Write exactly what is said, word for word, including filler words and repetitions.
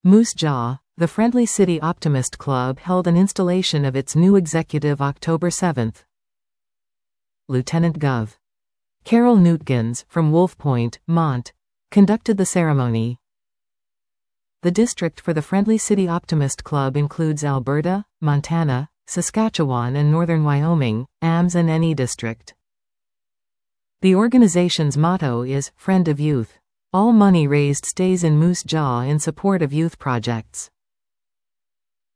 Moose Jaw, the Friendly City Optimist Club held an installation of its new executive October seventh. Lieutenant Gov. Carol Newtgens, from Wolf Point, Mont, conducted the ceremony. The district for the Friendly City Optimist Club includes Alberta, Montana, Saskatchewan and northern Wyoming, A M S and N E District. The organization's motto is, Friend of Youth. All money raised stays in Moose Jaw in support of youth projects.